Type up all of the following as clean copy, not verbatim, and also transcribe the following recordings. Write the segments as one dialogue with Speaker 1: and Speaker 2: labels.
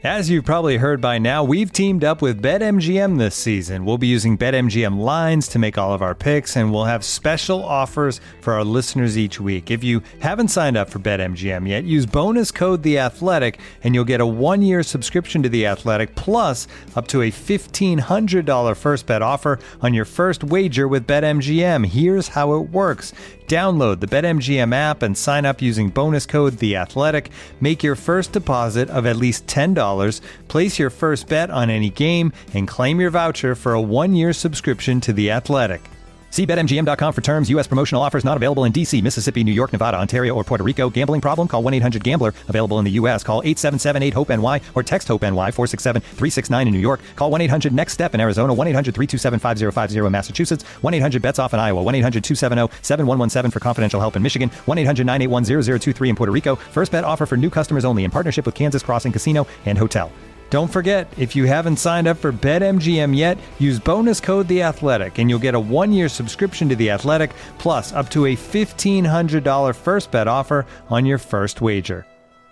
Speaker 1: As you've probably heard by now, we've teamed up with BetMGM this season. We'll be using BetMGM lines to make all of our picks, and we'll have special offers for our listeners each week. If you haven't signed up for BetMGM yet, use bonus code The Athletic, and you'll get a 1-year subscription to The Athletic, plus up to a $1,500 first bet offer on your first wager with BetMGM. Here's how it works. Download the BetMGM app and sign up using bonus code The Athletic. Make your first deposit of at least $10. Place your first bet on any game and claim your voucher for a 1-year subscription to The Athletic. See BetMGM.com for terms. U.S. promotional offers not available in D.C., Mississippi, New York, Nevada, Ontario, or Puerto Rico. Gambling problem? Call 1-800-GAMBLER. Available in the U.S. Call 877-8-HOPE-NY or text HOPE-NY 467-369 in New York. Call 1-800-NEXT-STEP in Arizona. 1-800-327-5050 in Massachusetts. 1-800-BETS-OFF in Iowa. 1-800-270-7117 for confidential help in Michigan. 1-800-981-0023 in Puerto Rico. First bet offer for new customers only in partnership with Kansas Crossing Casino and Hotel. Don't forget, if you haven't signed up for BetMGM yet, use bonus code The Athletic, and you'll get a 1-year subscription to The Athletic, plus up to a $1,500 first bet offer on your first wager.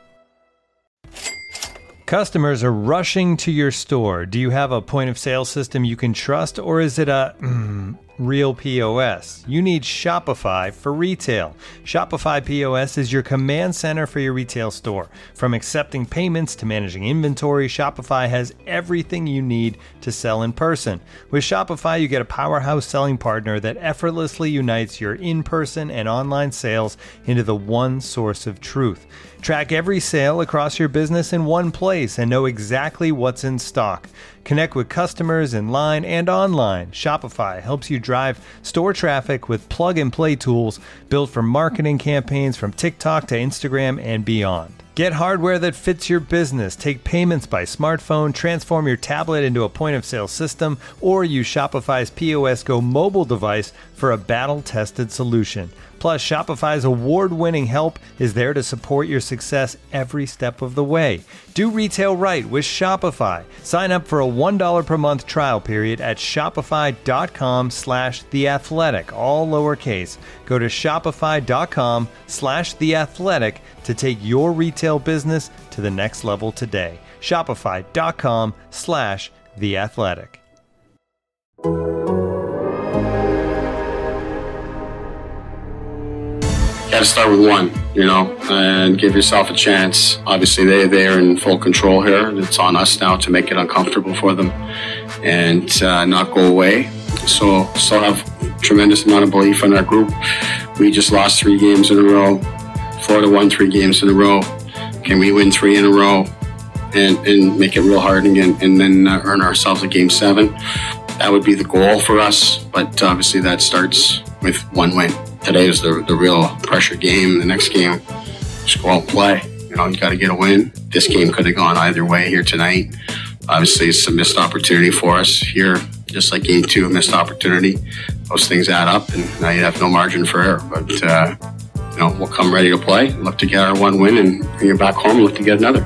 Speaker 1: Customers are rushing to your store. Do you have a point-of-sale system you can trust, or is it a real POS? You need Shopify for retail. Shopify POS is your command center for your retail store. From accepting payments to managing inventory, Shopify has everything you need to sell in person. With Shopify, you get a powerhouse selling partner that effortlessly unites your in-person and online sales into the one source of truth. Track every sale across your business in one place and know exactly what's in stock. Connect with customers in line and online. Shopify helps you drive store traffic with plug-and-play tools built for marketing campaigns from TikTok to Instagram and beyond. Get hardware that fits your business. Take payments by smartphone, transform your tablet into a point-of-sale system, or use Shopify's POS Go mobile device for a battle-tested solution. Plus, Shopify's award-winning help is there to support your success every step of the way. Do retail right with Shopify. Sign up for a $1 per month trial period at shopify.com/theathletic, all lowercase. Go to shopify.com/theathletic to take your retail business to the next level today. Shopify.com/theathletic.
Speaker 2: Got to start with one, and give yourself a chance. Obviously, they're in full control here. It's on us now to make it uncomfortable for them and not go away. So still have tremendous amount of belief in our group. We just lost 3 games in a row. Florida won 3 games in a row. Can we win 3 in a row and make it real hard again and then earn ourselves a Game 7? That would be the goal for us, but obviously that starts with 1 win. Today is the real pressure game. The next game, just go out and play. You got to get a win. This game could have gone either way here tonight. Obviously, it's a missed opportunity for us here, just like Game 2, a missed opportunity. Those things add up, and now you have no margin for error. But, we'll come ready to play, look to get our 1 win, and bring it back home, look to get another.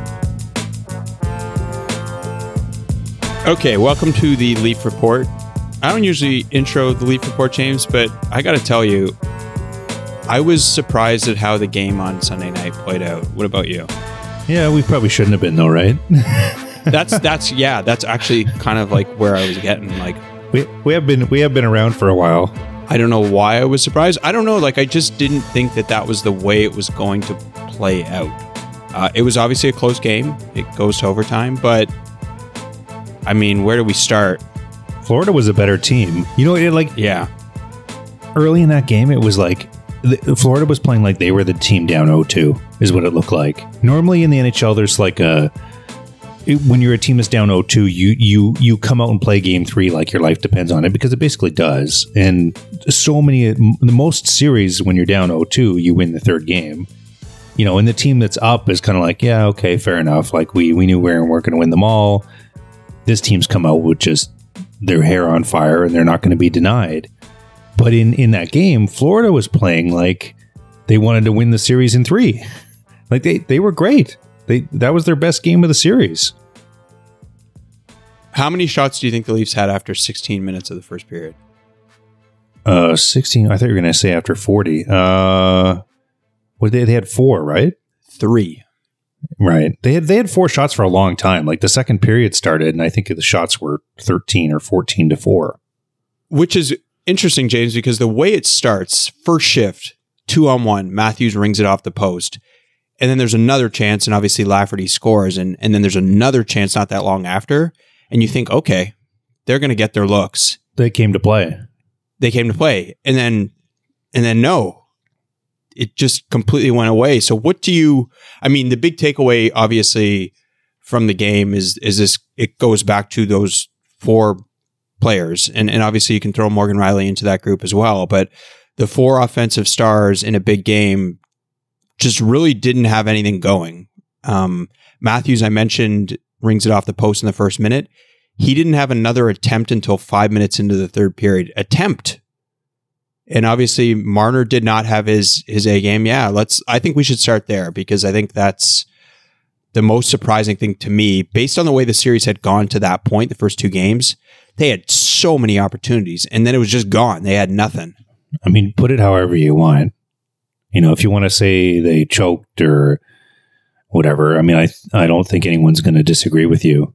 Speaker 3: Okay, welcome to the Leaf Report. I don't usually intro the Leaf Report, James, but I got to tell you, I was surprised at how the game on Sunday night played out. What about you?
Speaker 4: Yeah, we probably shouldn't have been though, right?
Speaker 3: That's actually kind of like where I was getting. Like
Speaker 4: we have been around for a while.
Speaker 3: I don't know why I was surprised. I don't know. Like I just didn't think that was the way it was going to play out. It was obviously a close game. It goes to overtime, but I mean, where do we start?
Speaker 4: Florida was a better team.
Speaker 3: Yeah.
Speaker 4: Early in that game, it was like Florida was playing like they were the team down 0-2 is what it looked like. Normally in the NHL, there's like when you're a team that's down 0-2, you come out and play Game 3 like your life depends on it, because it basically does. And the most series when you're down 0-2, you win the 3rd game. And the team that's up is kind of like, yeah, okay, fair enough. Like we knew we weren't going to win them all. This team's come out with just their hair on fire and they're not going to be denied. But in that game, Florida was playing like they wanted to win the series in 3. Like they were great. That was their best game of the series.
Speaker 3: How many shots do you think the Leafs had after 16 minutes of the first period?
Speaker 4: 16. I thought you were going to say after 40. They had 4, right?
Speaker 3: 3.
Speaker 4: Right. They had 4 shots for a long time. Like the second period started, and I think the shots were 13 or 14 to 4.
Speaker 3: Which is interesting, James, because the way it starts, first shift, 2-on-1, Matthews rings it off the post. And then there's another chance, and obviously Lafferty scores, and then there's another chance not that long after. And you think, okay, they're going to get their looks.
Speaker 4: They came to play.
Speaker 3: And then no. It just completely went away. So what do you, I mean, the big takeaway obviously from the game is this, it goes back to those 4 players. And obviously you can throw Morgan Riley into that group as well, but the 4 offensive stars in a big game just really didn't have anything going. Matthews, I mentioned, rings it off the post in the first minute. He didn't have another attempt until 5 minutes into the third period. And obviously Marner did not have his A game. Yeah, I think we should start there because I think that's the most surprising thing to me. Based on the way the series had gone to that point, the first 2 games, they had so many opportunities and then it was just gone. They had nothing.
Speaker 4: I mean, put it however you want. You know, if you want to say they choked or whatever, I mean, I don't think anyone's going to disagree with you.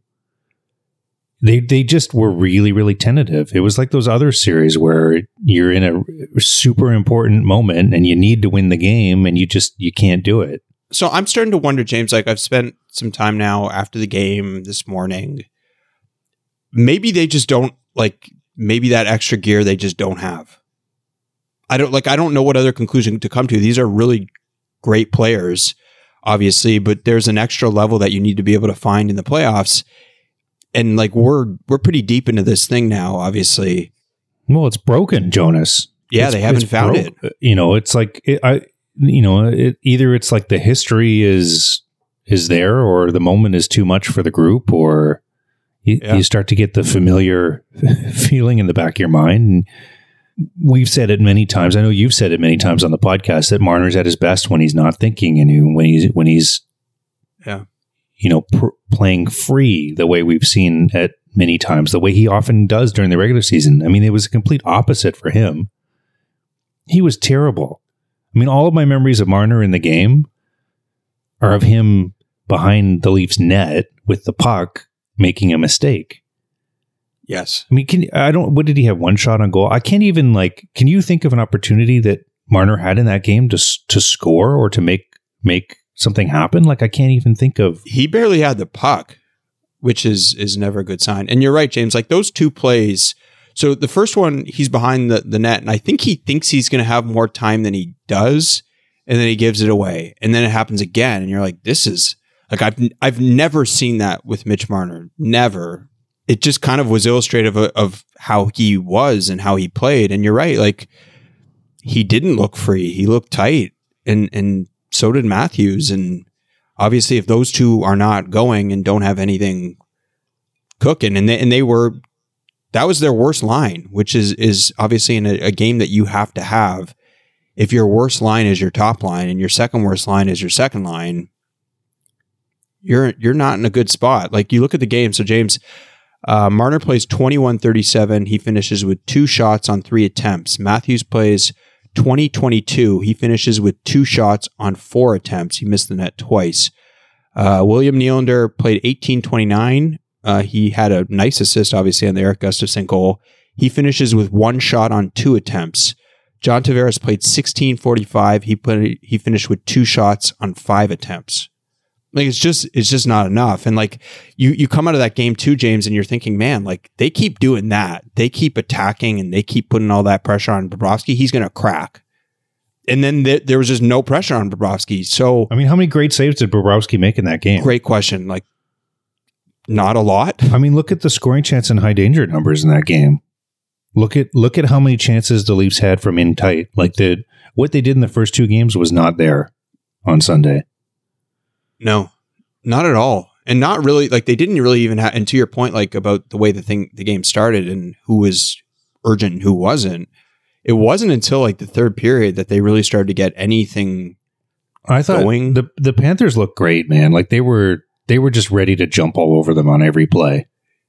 Speaker 4: They just were really, really tentative. It was like those other series where you're in a super important moment and you need to win the game and you can't do it.
Speaker 3: So I'm starting to wonder, James, like I've spent some time now after the game this morning. Maybe they just don't maybe that extra gear they just don't have. I don't know what other conclusion to come to. These are really great players, obviously, but there's an extra level that you need to be able to find in the playoffs. And we're pretty deep into this thing now, obviously.
Speaker 4: Well, it's broken, Jonas.
Speaker 3: Yeah, they haven't found it.
Speaker 4: You know, it's like either it's like the history is there, or the moment is too much for the group, or you start to get the familiar feeling in the back of your mind. And we've said it many times. I know you've said it many times on the podcast that Marner's at his best when he's not thinking and when he's playing free the way we've seen at many times, the way he often does during the regular season. I mean, it was a complete opposite for him. He was terrible. I mean, all of my memories of Marner in the game are of him behind the Leafs net with the puck making a mistake.
Speaker 3: Yes.
Speaker 4: I mean, what did he have? 1 shot on goal? I can't even can you think of an opportunity that Marner had in that game to score or to make something happen? I can't even think of.
Speaker 3: He barely had the puck, which is never a good sign. And you're right, James, those 2 plays. So the first one, he's behind the net, and I think he thinks he's going to have more time than he does, and then he gives it away. And then it happens again, and you're like, this is I've never seen that with Mitch Marner. Never. It just kind of was illustrative of how he was and how he played. And you're right, he didn't look free. He looked tight, and so did Matthews. And obviously, if those 2 are not going and don't have anything cooking, and they were, that was their worst line, which is obviously in a game that you have to have. If your worst line is your top line and your second worst line is your second line, you're not in a good spot. You look at the game. So James, Marner plays 21-37. He finishes with 2 shots on 3 attempts. Matthews plays 20-22. He finishes with 2 shots on 4 attempts. He missed the net twice. William Nylander played 18-29. He had a nice assist, obviously, on the Erik Gustafsson goal. He finishes with 1 shot on 2 attempts. John Tavares played 16-45. He finished with 2 shots on 5 attempts. It's just not enough. And you come out of that game too, James, and you're thinking, man, they keep doing that. They keep attacking and they keep putting all that pressure on Bobrovsky. He's going to crack. And then there was just no pressure on Bobrovsky. So,
Speaker 4: I mean, how many great saves did Bobrovsky make in that game?
Speaker 3: Great question. Not a lot.
Speaker 4: I mean, look at the scoring chance and high danger numbers in that game. Look at how many chances the Leafs had from in tight. What they did in the first 2 games was not there on Sunday.
Speaker 3: No, not at all. And not really, they didn't really even have, and to your point, about the way the game started and who was urgent and who wasn't, it wasn't until the third period that they really started to get anything
Speaker 4: I thought
Speaker 3: going.
Speaker 4: The Panthers looked great, man. They were just ready to jump all over them on every play.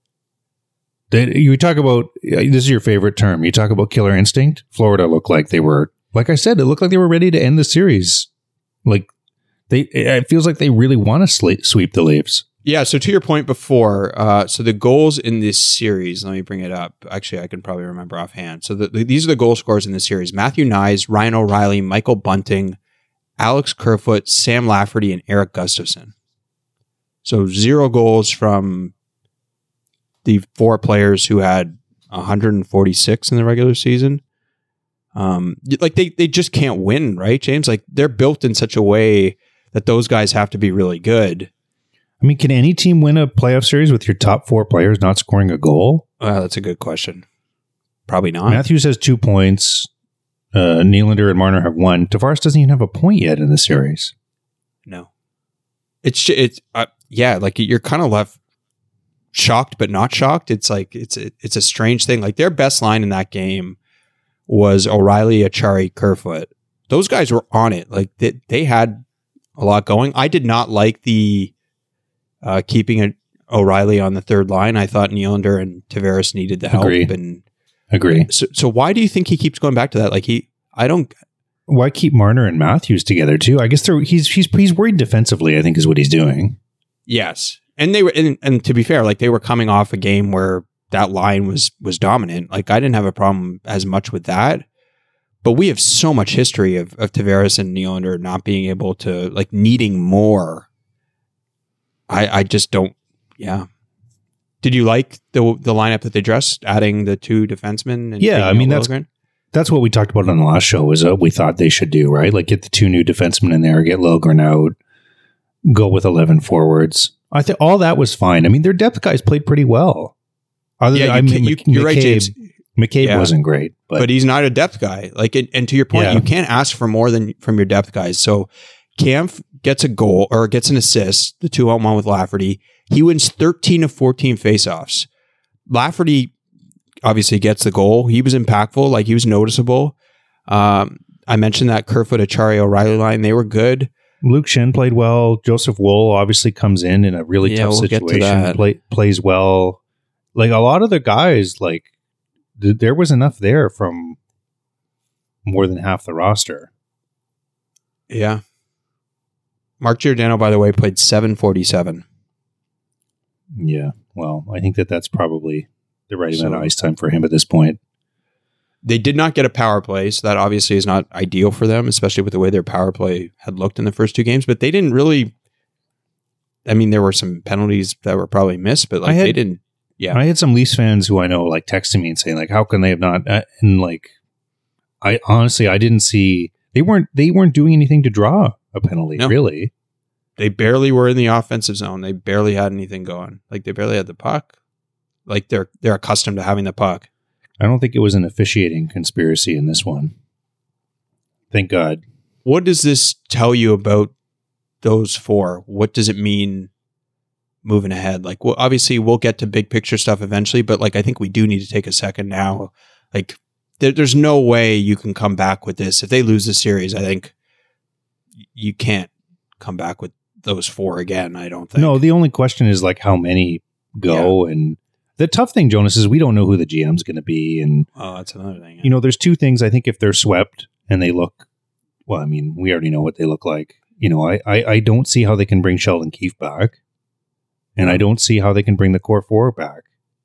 Speaker 4: You talk about, this is your favorite term, you talk about killer instinct. Florida looked like they were, like I said, it looked like they were ready to end the series. It feels like they really want to sweep the Leafs.
Speaker 3: Yeah, so to your point before, so the goals in this series, let me bring it up. Actually, I can probably remember offhand. So these are the goal scorers in this series. Matthew Knies, Ryan O'Reilly, Michael Bunting, Alex Kerfoot, Sam Lafferty, and Eric Gustafsson. So 0 goals from the 4 players who had 146 in the regular season. Like they just can't win, right, James? Like they're built in such a way that those guys have to be really good.
Speaker 4: I mean, can any team win a playoff series with your top 4 players not scoring a goal?
Speaker 3: That's a good question. Probably not.
Speaker 4: Matthews has 2 points. Nylander and Marner have 1. Tavares doesn't even have a point yet in the series.
Speaker 3: No. It's like you're kind of left shocked but not shocked. It's like it's a strange thing. Like their best line in that game was O'Reilly, Achari, Kerfoot. Those guys were on it. Like they had a lot going. I did not like the keeping O'Reilly on the third line. I thought Nylander and Tavares needed the help.
Speaker 4: Agree.
Speaker 3: So why do you think he keeps going back to that? Like
Speaker 4: why keep Marner and Matthews together too? I guess he's worried defensively, I think is what he's doing.
Speaker 3: Yes. And they were, and to be fair, like they were coming off a game where that line was dominant. Like I didn't have a problem as much with that, but we have so much history of Tavares and Nylander not being able to, like, needing more. I just don't. Yeah. Did you like the lineup that they dressed, adding the 2 defensemen? And
Speaker 4: yeah, I mean that's what we talked about on the last show. Was we thought they should do, right? Like get the 2 new defensemen in there, get Liljegren out, go with 11 forwards. I think all that was fine. I mean, their depth guys played pretty well.
Speaker 3: You're right, James.
Speaker 4: McCabe wasn't great,
Speaker 3: but he's not a depth guy. Like, and to your point, you can't ask for more than from your depth guys. So Kampf gets a goal or gets an assist, the 2-on-1 with Lafferty. He wins 13 of 14 faceoffs. Lafferty obviously gets the goal. He was impactful. Like he was noticeable. I mentioned that Kerfoot, Achari, O'Reilly line. They were good.
Speaker 4: Luke Shen played well. Joseph Woll obviously comes in a really tough situation. Plays well. Like a lot of the guys, like there was enough there from more than half the roster.
Speaker 3: Yeah. Mark Giordano, by the way, played 747.
Speaker 4: Yeah. Well, I think that's probably the right amount of ice time for him at this point.
Speaker 3: They did not get a power play, so that obviously is not ideal for them, especially with the way their power play had looked in the first 2 games. But they didn't really. I mean, there were some penalties that were probably missed, but like they didn't. Yeah,
Speaker 4: I had some Leafs fans who I know like texting me and saying like, "How can they have not?" And like, I honestly didn't see they weren't doing anything to draw a penalty. No. Really,
Speaker 3: they barely were in the offensive zone. They barely had anything going. Like they barely had the puck. Like they're accustomed to having the puck.
Speaker 4: I don't think it was an officiating conspiracy in this one. Thank God.
Speaker 3: What does this tell you about those 4? What does it mean moving ahead? Like, well, obviously we'll get to big picture stuff eventually, but like, I think we do need to take a second now. Like there's no way you can come back with this. If they lose the series, I think you can't come back with those 4 again. I don't think.
Speaker 4: No, the only question is like how many go. Yeah. And the tough thing, Jonas, is we don't know who the GM's going to be. And
Speaker 3: that's another thing. Yeah.
Speaker 4: You know, there's 2 things. I think if they're swept and they look, well, I mean, we already know what they look like. You know, I don't see how they can bring Sheldon Keefe back. And I don't see how they can bring the core 4 back.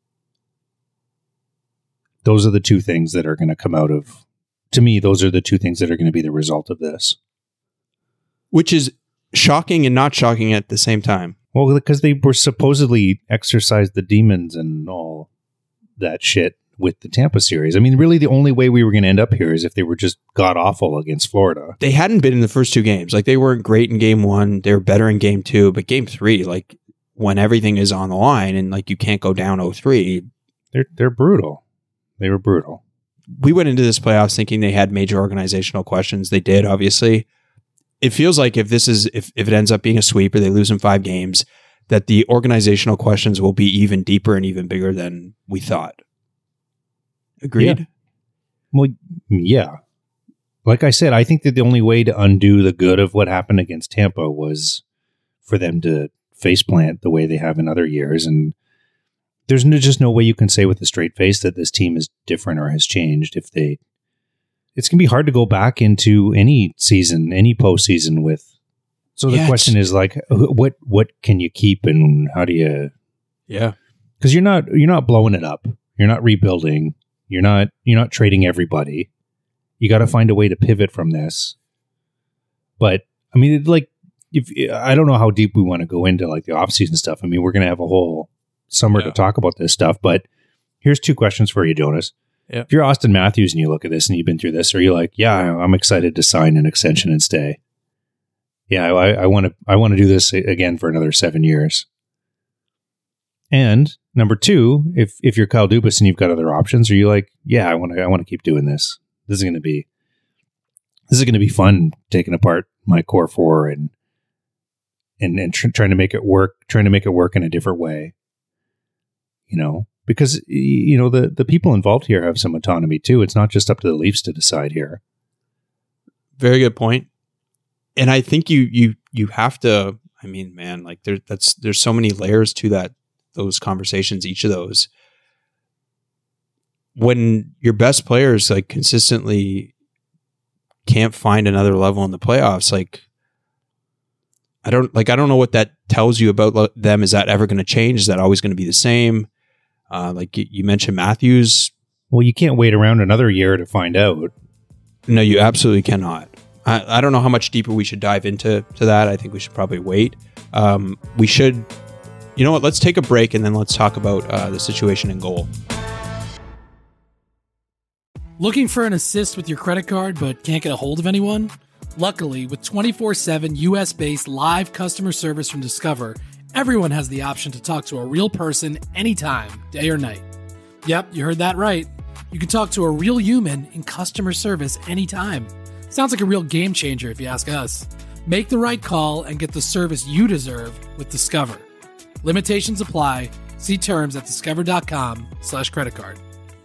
Speaker 4: Those are the 2 things that are going to come out of, to me, those are the 2 things that are going to be the result of this.
Speaker 3: Which is shocking and not shocking at the same time.
Speaker 4: Well, because they were supposedly exorcised the demons and all that shit with the Tampa series. I mean, really the only way we were going to end up here is if they were just god-awful against Florida.
Speaker 3: They hadn't been in the first 2 games. Like, they weren't great in game 1. They were better in game 2. But game 3, like, when everything is on the line and, like, you can't go down 0-3.
Speaker 4: They're brutal. They were brutal.
Speaker 3: We went into this playoffs thinking they had major organizational questions. They did, obviously. It feels like if it ends up being a sweep or they lose in 5 games, that the organizational questions will be even deeper and even bigger than we thought. Agreed?
Speaker 4: Yeah. Well, yeah. Like I said, I think that the only way to undo the good of what happened against Tampa was for them to faceplant the way they have in other years. And there's just no way you can say with a straight face that this team is different or has changed. It's going to be hard to go back into any season, any postseason with So the question is like, what can you keep and how do you?
Speaker 3: Yeah,
Speaker 4: because you're not blowing it up. You're not rebuilding. You're not trading everybody. You got to find a way to pivot from this. But I mean, like, if I don't know how deep we want to go into like the off-season stuff. I mean, we're going to have a whole summer to talk about this stuff. But here's two questions for you, Jonas.
Speaker 3: Yeah.
Speaker 4: If you're Austin Matthews and you look at this and you've been through this, are you like, yeah, I'm excited to sign an extension and stay? Yeah, I want to do this again for another 7 years. And number two, if you're Kyle Dubas and you've got other options, are you like, yeah, I want to keep doing this. This is going to be fun, taking apart my core four and trying to make it work in a different way. You know, because you know the people involved here have some autonomy too. It's not just up to the Leafs to decide here.
Speaker 3: Very good point. And I think you have to. I mean, man, like there's so many layers to those conversations. Each of those, when your best players like consistently can't find another level in the playoffs, like I don't know what that tells you about them. Is that ever going to change? Is that always going to be the same? Like you mentioned Matthews.
Speaker 4: Well, you can't wait around another year to find out.
Speaker 3: No, you absolutely cannot. I don't know how much deeper we should dive into that. I think we should probably wait. We should, you know what? Let's take a break and then let's talk about the situation in goal.
Speaker 5: Looking for an assist with your credit card but can't get a hold of anyone? Luckily, with 24/7 US-based live customer service from Discover, everyone has the option to talk to a real person anytime, day or night. Yep, you heard that right. You can talk to a real human in customer service anytime. Sounds like a real game changer if you ask us. Make the right call and get the service you deserve with Discover. Limitations apply. See terms at discover.com/creditcard.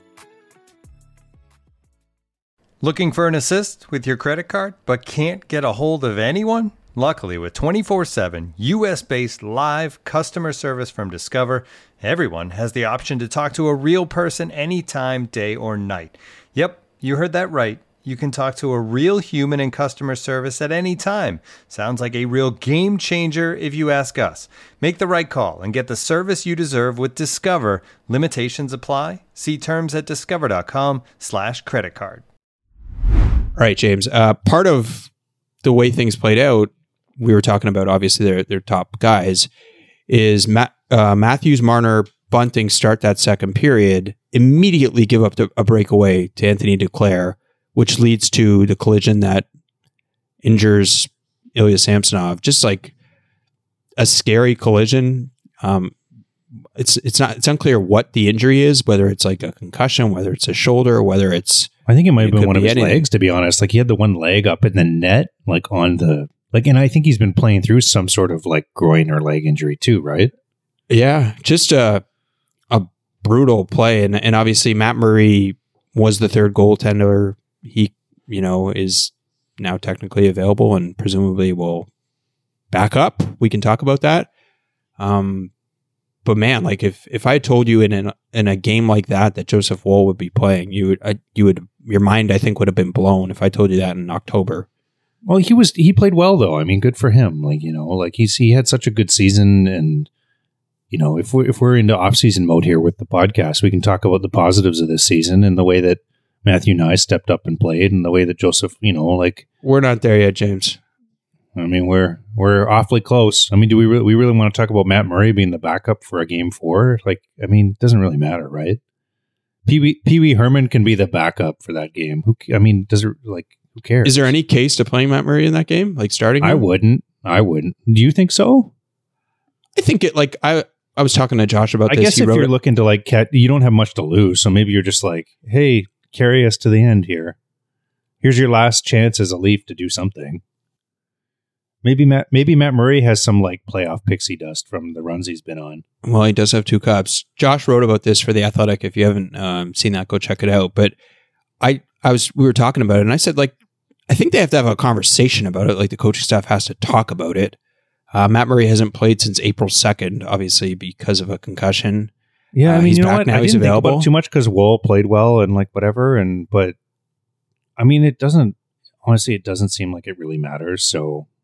Speaker 1: Looking for an assist with your credit card but can't get a hold of anyone? Luckily, with 24/7 US-based live customer service from Discover, everyone has the option to talk to a real person anytime, day or night. Yep, you heard that right. You can talk to a real human in customer service at any time. Sounds like a real game changer if you ask us. Make the right call and get the service you deserve with Discover. Limitations apply. See terms at discover.com/creditcard.
Speaker 3: All right, James. Part of the way things played out, we were talking about obviously their top guys, is Matthews, Marner, Bunting start that second period, immediately give up a breakaway to Anthony Duclair, which leads to the collision that injures Ilya Samsonov. Just like a scary collision. It's unclear what the injury is, whether it's like a concussion, whether it's a shoulder, whether it's.
Speaker 4: I think it might have been one of his legs, to be honest. Like he had the one leg up in the net, like on the and I think he's been playing through some sort of like groin or leg injury too, right?
Speaker 3: Yeah, just a brutal play, and obviously Matt Murray was the third goaltender. He, is now technically available and presumably will back up. We can talk about that. But man, like if I told you in a game like that Joseph Woll would be playing, your mind I think would have been blown if I told you that in October.
Speaker 4: Well, he played well though. I mean, good for him. He had such a good season, and if we're into off-season mode here with the podcast, we can talk about the positives of this season and the way that Matthew Nye stepped up and played, and the way that Joseph,
Speaker 3: we're not there yet, James.
Speaker 4: I mean, we're awfully close. I mean, do we really want to talk about Matt Murray being the backup for a game 4? Like, I mean, it doesn't really matter, right? Pee Wee Herman can be the backup for that game. Who cares?
Speaker 3: Is there any case to playing Matt Murray in that game, like starting him?
Speaker 4: I wouldn't. Do you think so?
Speaker 3: I think it. Like I was talking to Josh about this.
Speaker 4: I guess if you're looking to you don't have much to lose, so maybe you're just like, hey, carry us to the end here. Here's your last chance as a Leaf to do something. Maybe Matt Murray has some like playoff pixie dust from the runs he's been on.
Speaker 3: Well, he does have 2 cups. Josh wrote about this for The Athletic. If you haven't seen that, go check it out. But we were talking about it, and I said, like, I think they have to have a conversation about it. Like the coaching staff has to talk about it. Matt Murray hasn't played since April 2nd, obviously because of a concussion.
Speaker 4: Yeah, I mean,
Speaker 3: he's
Speaker 4: you know
Speaker 3: back
Speaker 4: what?
Speaker 3: now.
Speaker 4: I
Speaker 3: He's
Speaker 4: didn't
Speaker 3: available.
Speaker 4: think about it too much because Woll played well and like whatever, but I mean, it doesn't seem like it really matters. So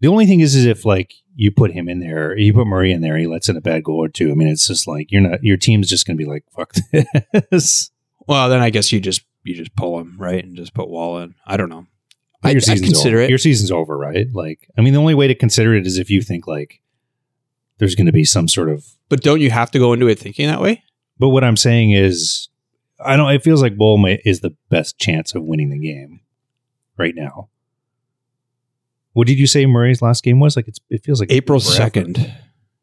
Speaker 4: The only thing is if like you put him in there, you put Murray in there, he lets in a bad goal or two. I mean, it's just like your team's just going to be like, fuck this.
Speaker 3: Well, then I guess you just pull him, right, and just put Wall in. I don't know. I'd
Speaker 4: consider it. Your season's over, right? Like, I mean, the only way to consider it is if you think like there's going to be some sort of.
Speaker 3: But don't you have to go into it thinking that way?
Speaker 4: But what I'm saying is, it feels like Bull is the best chance of winning the game right now. What did you say Murray's last game was? Like it feels like
Speaker 3: April 2nd.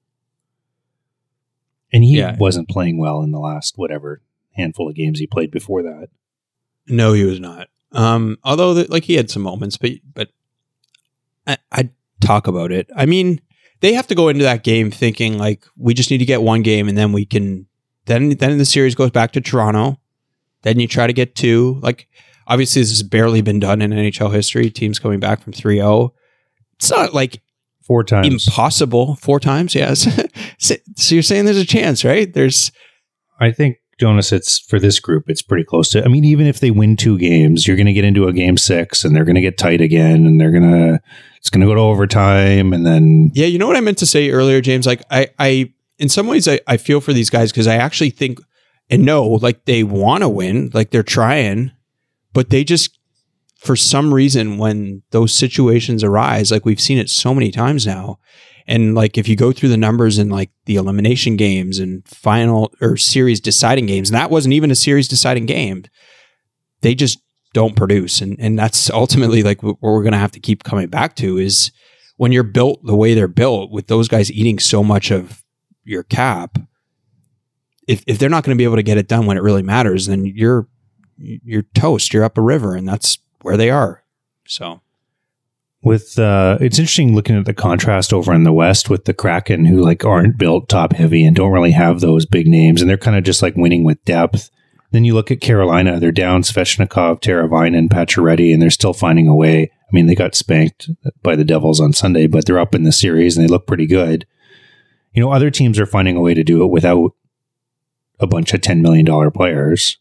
Speaker 4: And he wasn't playing well in the last whatever handful of games he played before that.
Speaker 3: No, he was not. Although he had some moments, but I'd talk about it. I mean, they have to go into that game thinking like we just need to get one game and then we can then the series goes back to Toronto. Then you try to get two. Like obviously this has barely been done in NHL history. Teams coming back from 3-0. It's not like
Speaker 4: 4 times
Speaker 3: impossible. 4 times, yes. So you're saying there's a chance, right?
Speaker 4: I think, Jonas, it's for this group, it's pretty close to. I mean, even if they win 2 games, you're going to get into a game 6, and they're going to get tight again, and it's going to go to overtime, and then.
Speaker 3: Yeah, you know what I meant to say earlier, James. Like I in some ways, I feel for these guys because I actually think and know like they want to win, like they're trying, but they just. For some reason, when those situations arise, like we've seen it so many times now, and like if you go through the numbers in like the elimination games and final or series deciding games, and that wasn't even a series deciding game, they just don't produce. And that's ultimately like what we're going to have to keep coming back to is when you're built the way they're built with those guys eating so much of your cap, if they're not going to be able to get it done when it really matters, then you're toast, you're up a river, and that's where they are. So
Speaker 4: with it's interesting looking at the contrast over in the West with the Kraken, who like aren't built top heavy and don't really have those big names, and they're kind of just like winning with depth. Then you look at Carolina, they're down Svechnikov, Teravainen, Pacioretty, and they're still finding a way. I mean, they got spanked by the Devils on Sunday, but they're up in the series and they look pretty good. You know, other teams are finding a way to do it without a bunch of $10 million players.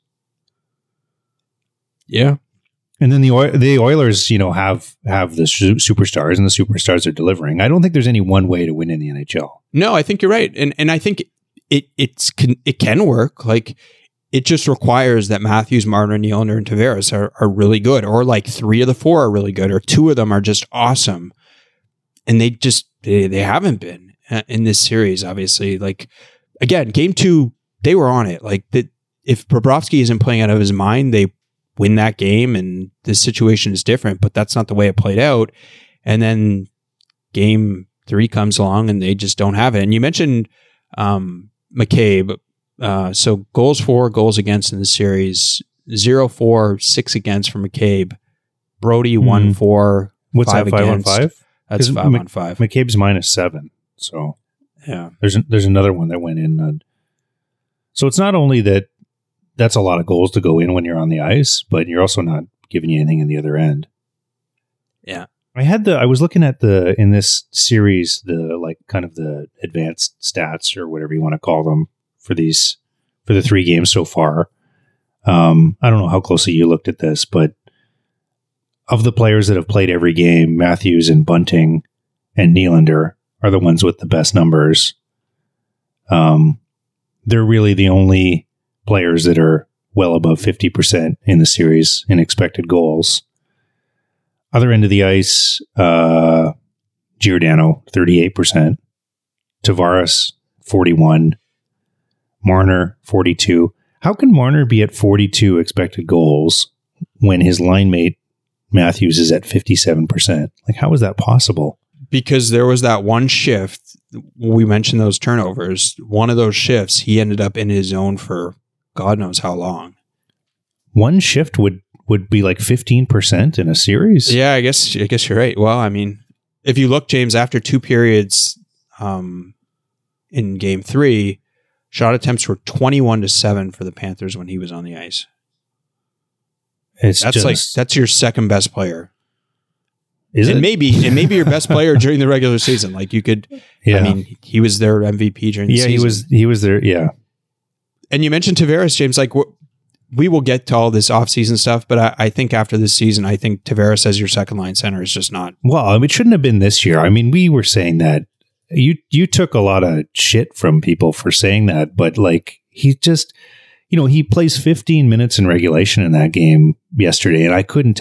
Speaker 3: Yeah.
Speaker 4: And then the Oilers, you know, have the superstars, and the superstars are delivering. I don't think there's any one way to win in the NHL.
Speaker 3: No, I think you're right, and I think it can work. Like it just requires that Matthews, Marner, Nylander, and Tavares are really good, or like 3 of the 4 are really good, or 2 of them are just awesome, and they haven't been in this series. Obviously, like again, game 2, they were on it. Like that, if Bobrovsky isn't playing out of his mind, they win that game, and this situation is different, but that's not the way it played out. And then game 3 comes along and they just don't have it. And you mentioned McCabe. So goals for, goals against in the series, 0-4, 6 against for McCabe. Brody 1-4,
Speaker 4: What's
Speaker 3: 5
Speaker 4: that, 5
Speaker 3: against.
Speaker 4: on 5?
Speaker 3: That's 5 on 5.
Speaker 4: McCabe's -7. So
Speaker 3: yeah,
Speaker 4: there's another one that went in. So it's not only that that's a lot of goals to go in when you're on the ice, but you're also not giving you anything in the other end.
Speaker 3: Yeah.
Speaker 4: I was looking at in this series, the like kind of the advanced stats or whatever you want to call them for the 3 games so far. I don't know how closely you looked at this, but of the players that have played every game, Matthews and Bunting and Nylander are the ones with the best numbers. They're really the only players that are well above 50% in the series in expected goals. Other end of the ice, Giordano, 38%. Tavares, 41%. Marner, 42%. How can Marner be at 42 expected goals when his line mate Matthews is at 57%? Like, how is that possible?
Speaker 3: Because there was that one shift, we mentioned those turnovers. One of those shifts, he ended up in his zone for God knows how long.
Speaker 4: One shift would be like 15% in a series.
Speaker 3: Yeah, I guess you're right. Well, I mean, if you look, James, after 2 periods in game 3, shot attempts were 21-7 for the Panthers when he was on the ice. That's your second best player. Maybe your best player during the regular season. Like you could, I mean, he was their MVP during the season.
Speaker 4: he was there. Yeah.
Speaker 3: And you mentioned Tavares, James. Like we will get to all this offseason stuff, but I think after this season, I think Tavares as your second line center is just not.
Speaker 4: Well, it shouldn't have been this year. I mean, we were saying that you took a lot of shit from people for saying that, but like he just, he plays 15 minutes in regulation in that game yesterday, and I couldn't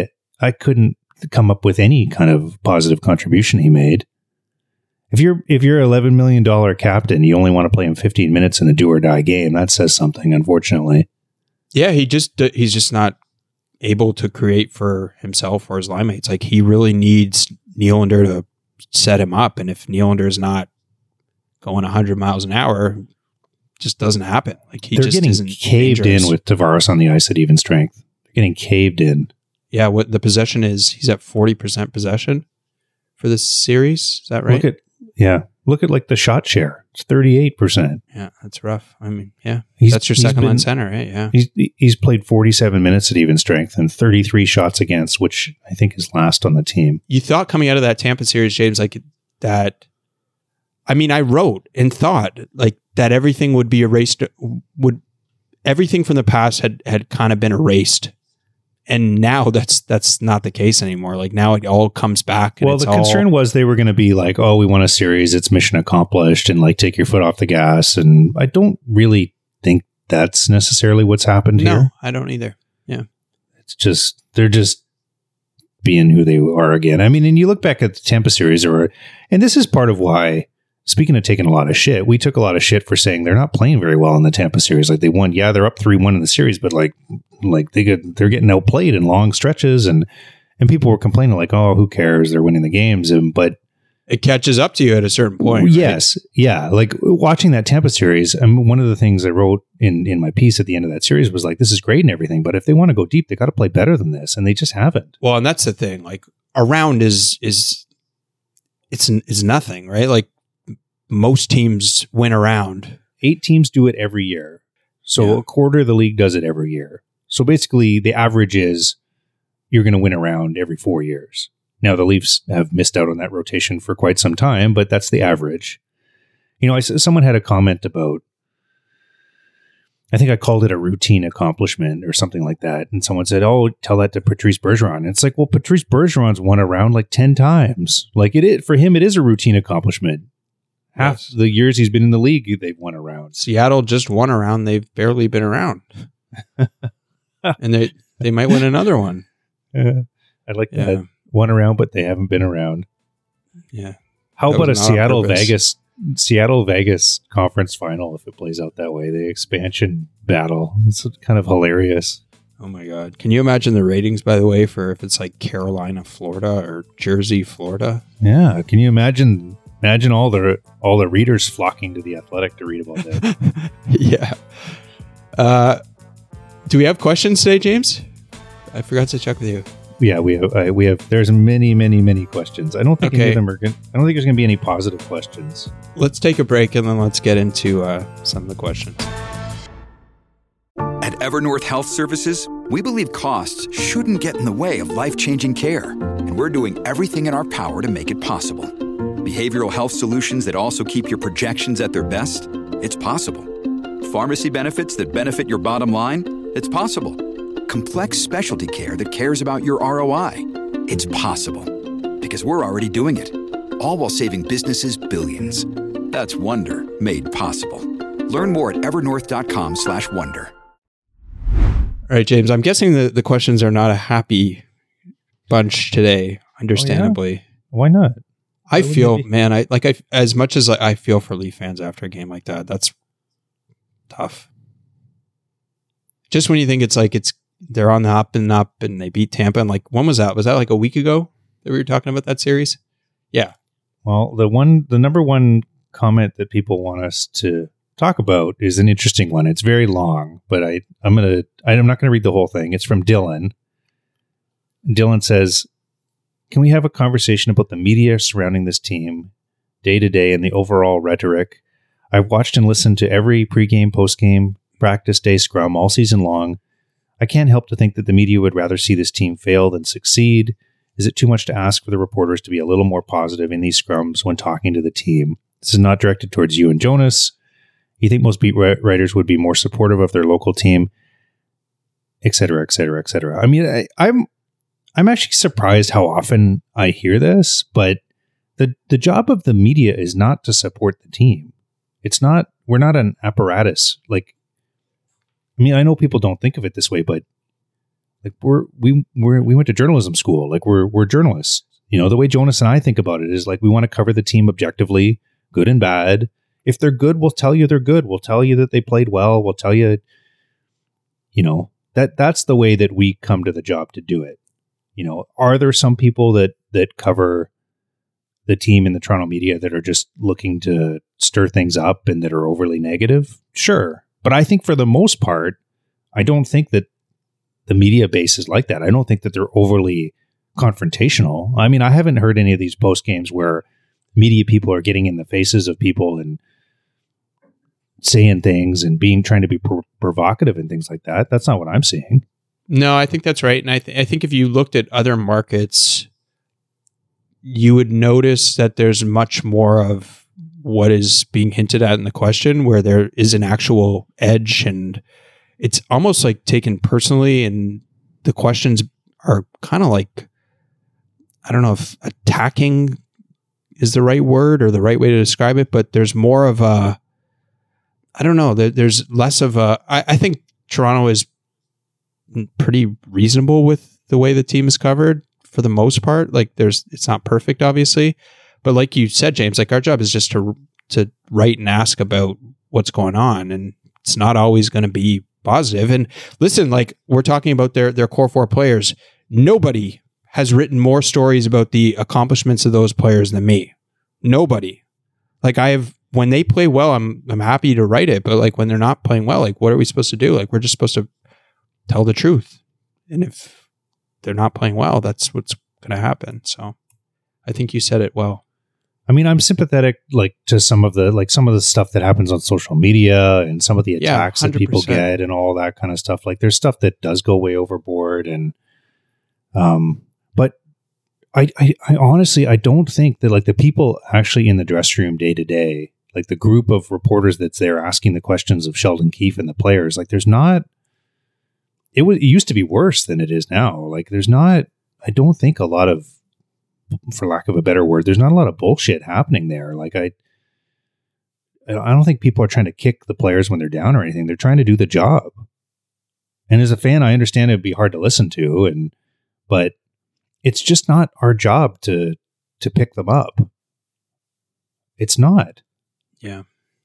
Speaker 4: come up with any kind of positive contribution he made. If you're $11 million captain, you only want to play him 15 minutes in a do or die game. That says something, unfortunately.
Speaker 3: Yeah, he's just not able to create for himself or his line mates. Like, he really needs Nylander to set him up, and if Nylander is not going 100 miles an hour, it just doesn't happen. Like, they're just getting
Speaker 4: caved dangerous. In with Tavares on the ice at even strength. They're getting caved in.
Speaker 3: Yeah, what the possession is, he's at 40% possession for this series. Is that right?
Speaker 4: Look at like the shot share. It's 38%.
Speaker 3: Yeah, that's rough. I mean, yeah, that's your second line center, right? Yeah.
Speaker 4: He's played 47 minutes at even strength and 33 shots against, which I think is last on the team.
Speaker 3: You thought coming out of that Tampa series, James, like that. I mean, I wrote and thought like that everything would be erased. Everything from the past had kind of been erased. And now that's not the case anymore. Like, now it all comes back. And
Speaker 4: well, the concern was they were going to be like, oh, we won a series, it's mission accomplished, and like take your foot off the gas. And I don't really think that's necessarily what's happened here.
Speaker 3: No, I don't either. Yeah.
Speaker 4: It's just, they're just being who they are again. I mean, and you look back at the Tampa series, and this is part of why, speaking of taking a lot of shit, we took a lot of shit for saying they're not playing very well in the Tampa series. Like, they won, they're up 3-1 in the series, but like they're getting outplayed in long stretches, and people were complaining like, oh, who cares? They're winning the games, but
Speaker 3: it catches up to you at a certain point.
Speaker 4: Yes, right? Yeah. Like, watching that Tampa series, one of the things I wrote in my piece at the end of that series was like, this is great and everything, but if they want to go deep, they got to play better than this, and they just haven't.
Speaker 3: Well, and that's the thing. Like, a round is nothing, right? Like, most teams win a round.
Speaker 4: 8 teams do it every year. So a quarter of the league does it every year. So basically the average is you're going to win a round every 4 years. Now the Leafs have missed out on that rotation for quite some time, but that's the average. Someone had a comment about, I think I called it a routine accomplishment or something like that. And someone said, oh, tell that to Patrice Bergeron. And it's like, well, Patrice Bergeron's won a round like 10 times. Like, for him, it is a routine accomplishment. Half the years he's been in the league, they've won a round.
Speaker 3: Seattle just won a round. They've barely been around. And they might win another one.
Speaker 4: I like that. Won around, but they haven't been around.
Speaker 3: Yeah.
Speaker 4: How about a Seattle Vegas conference final if it plays out that way? The expansion battle. It's kind of hilarious.
Speaker 3: Oh my God. Can you imagine the ratings, by the way, for if it's like Carolina, Florida, or Jersey, Florida?
Speaker 4: Yeah. Can you imagine all the readers flocking to The Athletic to read about that?
Speaker 3: Yeah. Do we have questions today, James? I forgot to check with you.
Speaker 4: Yeah, we have. There's many, many, many questions. I don't think any of them are good. I don't think there's going to be any positive questions.
Speaker 3: Let's take a break and then let's get into some of the questions.
Speaker 6: At Evernorth Health Services, we believe costs shouldn't get in the way of life-changing care, and we're doing everything in our power to make it possible. Behavioral health solutions that also keep your projections at their best? It's possible. Pharmacy benefits that benefit your bottom line? It's possible. Complex specialty care that cares about your ROI? It's possible. Because we're already doing it. All while saving businesses billions. That's Wonder made possible. Learn more at evernorth.com/wonder.
Speaker 3: All right, James, I'm guessing the questions are not a happy bunch today, understandably.
Speaker 4: Oh, yeah? Why not?
Speaker 3: I feel, man, as much as I feel for Leaf fans after a game like that, that's tough. Just when you think they're on the up and they beat Tampa, and like, when was that? Was that like a week ago that we were talking about that series? Yeah. Well,
Speaker 4: the number one comment that people want us to talk about is an interesting one. It's very long, but I'm not gonna read the whole thing. It's from Dylan. Dylan says, can we have a conversation about the media surrounding this team day to day and the overall rhetoric? I've watched and listened to every pregame, postgame, practice day scrum all season long. I can't help to think that the media would rather see this team fail than succeed. Is it too much to ask for the reporters to be a little more positive in these scrums when talking to the team? This is not directed towards you and Jonas. You think most beat writers would be more supportive of their local team? et cetera, et cetera, et cetera. I mean, I'm actually surprised how often I hear this, but the job of the media is not to support the team. It's not, we're not an apparatus. Like, I mean, I know people don't think of it this way, but like we went to journalism school. Like we're journalists. You know, the way Jonas and I think about it is like, we want to cover the team objectively, good and bad. If they're good, we'll tell you they're good. We'll tell you that they played well. We'll tell you, you know, that's the way that we come to the job to do it. You know, are there some people that cover the team in the Toronto media that are just looking to stir things up and that are overly negative? Sure. But I think for the most part, I don't think that the media base is like that. I don't think that they're overly confrontational. I mean, I haven't heard any of these post games where media people are getting in the faces of people and saying things and trying to be provocative and things like that. That's not what I'm seeing.
Speaker 3: No, I think that's right. And I think if you looked at other markets, you would notice that there's much more of what is being hinted at in the question, where there is an actual edge, and it's almost like taken personally, and the questions are kind of like, I don't know if attacking is the right word or the right way to describe it, but there's more of a, I don't know, there's less of a, I think Toronto is pretty reasonable with the way the team is covered for the most part. Like it's not perfect, obviously, but like you said, James, like our job is just to write and ask about what's going on, and it's not always going to be positive. And listen, like we're talking about their core four players. Nobody has written more stories about the accomplishments of those players than me. Nobody. Like when they play well, I'm happy to write it, but like when they're not playing well, like what are we supposed to do? Like we're just supposed to tell the truth. And if they're not playing well, that's what's going to happen. So I think you said it well.
Speaker 4: I mean, I'm sympathetic like to some of the stuff that happens on social media and some of the attacks that people get and all that kind of stuff. Like there's stuff that does go way overboard, and but I honestly, I don't think that like the people actually in the dressing room day to day, like the group of reporters that's there asking the questions of Sheldon Keefe and the players, like there's not, it used to be worse than it is now. Like there's not, I don't think a lot of, for lack of a better word, there's not a lot of bullshit happening there. Like I don't think people are trying to kick the players when they're down or anything. They're trying to do the job. And as a fan, I understand it'd be hard to listen to, but it's just not our job to pick them up. It's not.
Speaker 3: Yeah.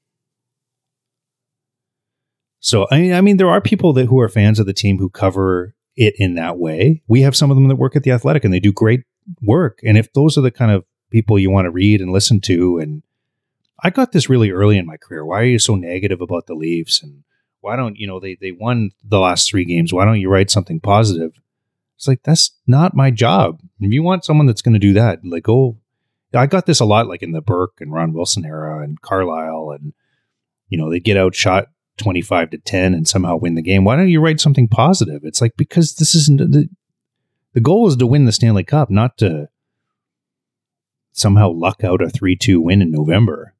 Speaker 4: So I mean, there are people who are fans of the team who cover it in that way. We have some of them that work at The Athletic, and they do great work. And if those are the kind of people you want to read and listen to, and I got this really early in my career. Why are you so negative about the Leafs? And why don't, they won the last 3 games. Why don't you write something positive? It's like, that's not my job. If you want someone that's going to do that, like, I got this a lot, like in the Burke and Ron Wilson era and Carlisle, and, they get outshot 25-10 and somehow win the game. Why don't you write something positive? It's like, because this isn't the goal is to win the Stanley Cup, not to somehow luck out a 3-2 win in November.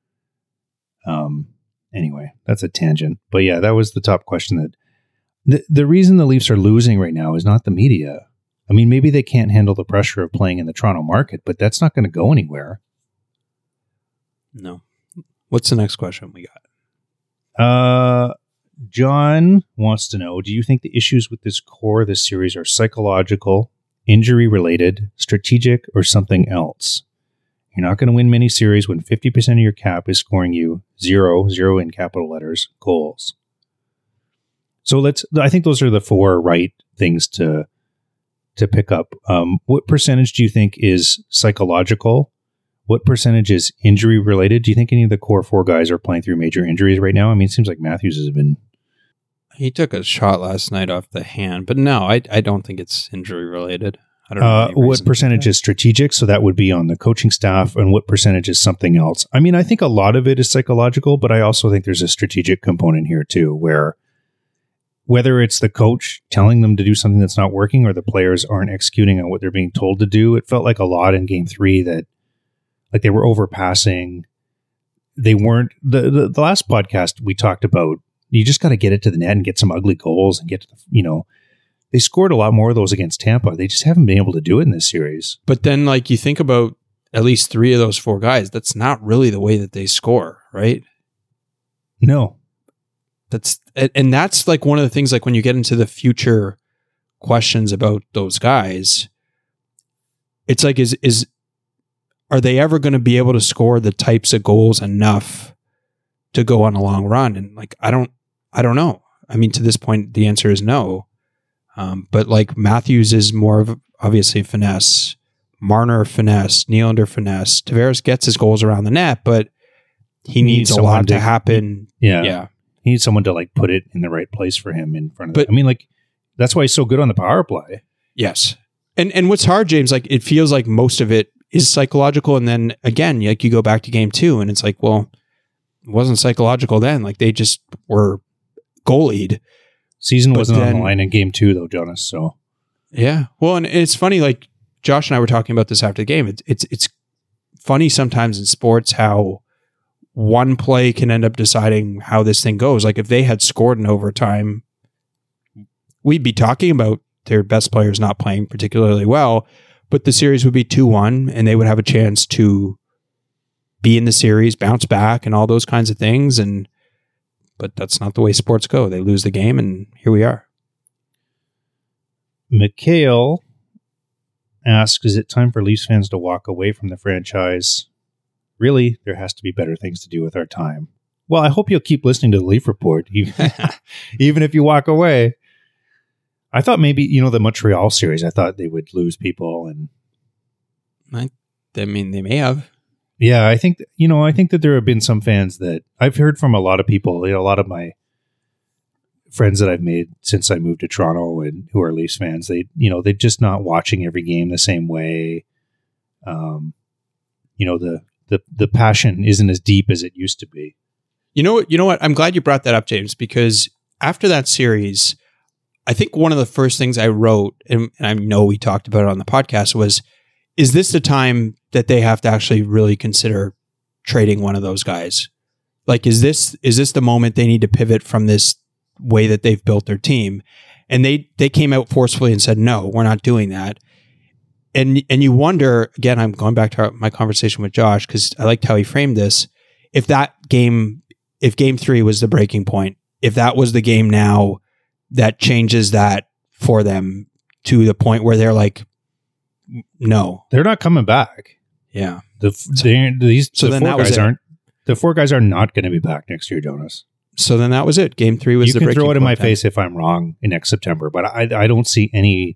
Speaker 4: Anyway, that's a tangent. But yeah, that was the top question. That the reason the Leafs are losing right now is not the media. I mean, maybe they can't handle the pressure of playing in the Toronto market, but that's not going to go anywhere.
Speaker 3: No. What's the next question we got?
Speaker 4: John wants to know, do you think the issues with this core of this series are psychological, injury-related, strategic, or something else? You're not going to win many series when 50% of your cap is scoring you 0 in capital letters, goals. So I think those are the 4 right things to pick up. What percentage do you think is psychological? What percentage is injury related? Do you think any of the core 4 guys are playing through major injuries right now? I mean, it seems like Matthews has been.
Speaker 3: He took a shot last night off the hand, but no, I don't think it's injury related. I don't know.
Speaker 4: What percentage is strategic? So that would be on the coaching staff, and what percentage is something else? I mean, I think a lot of it is psychological, but I also think there's a strategic component here too, where whether it's the coach telling them to do something that's not working or the players aren't executing on what they're being told to do, it felt like a lot in Game 3 that like they were overpassing. They weren't the last podcast we talked about You just got to get it to the net and get some ugly goals and get to the, they scored a lot more of those against Tampa. They just haven't been able to do it in this series.
Speaker 3: But then, like, you think about at least 3 of those 4 guys, that's not really the way that they score, right?
Speaker 4: No.
Speaker 3: And that's like one of the things, like when you get into the future questions about those guys, it's like, are they ever going to be able to score the types of goals enough to go on a long run? And like, I don't know. I mean, to this point, the answer is no. But like Matthews is more of obviously finesse, Marner finesse, Nylander finesse. Tavares gets his goals around the net, but he needs a lot to happen.
Speaker 4: Yeah. He needs someone to like put it in the right place for him in front of him. I mean, like, that's why he's so good on the power play.
Speaker 3: Yes. And what's hard, James, like it feels like most of it is psychological. And then again, like you go back to game 2 and it's like, well, it wasn't psychological then. Like they just were goalied.
Speaker 4: Season wasn't on the line in game 2 though, Jonas. So
Speaker 3: yeah. Well, and it's funny, like Josh and I were talking about this after the game. It's funny sometimes in sports how one play can end up deciding how this thing goes. Like if they had scored in overtime, we'd be talking about their best players not playing particularly well, but the series would be 2-1 and they would have a chance to be in the series, bounce back and all those kinds of things. But that's not the way sports go. They lose the game and here we are.
Speaker 4: Mikhail asks, is it time for Leafs fans to walk away from the franchise? Really, there has to be better things to do with our time. Well, I hope you'll keep listening to the Leaf Report, even if you walk away. I thought maybe, the Montreal series, I thought they would lose people. And
Speaker 3: I mean, they may have.
Speaker 4: Yeah, I think that there have been some fans that I've heard from a lot of people, a lot of my friends that I've made since I moved to Toronto and who are Leafs fans, they're just not watching every game the same way. The passion isn't as deep as it used to be.
Speaker 3: You know what? I'm glad you brought that up, James, because after that series, I think one of the first things I wrote, and I know we talked about it on the podcast, was, is this the time that they have to actually really consider trading one of those guys? Like, is this the moment they need to pivot from this way that they've built their team? And they came out forcefully and said, no, we're not doing that. And you wonder, again, I'm going back to my conversation with Josh, because I liked how he framed this. If game 3 was the breaking point, if that was the game now that changes that for them to the point where they're like, no,
Speaker 4: they're not coming back.
Speaker 3: Yeah.
Speaker 4: The 4 guys are not going to be back next year, Jonas.
Speaker 3: So then that was it. Game 3 was the breaking point.
Speaker 4: You can throw it in my face if I'm wrong in next September, but I don't see any.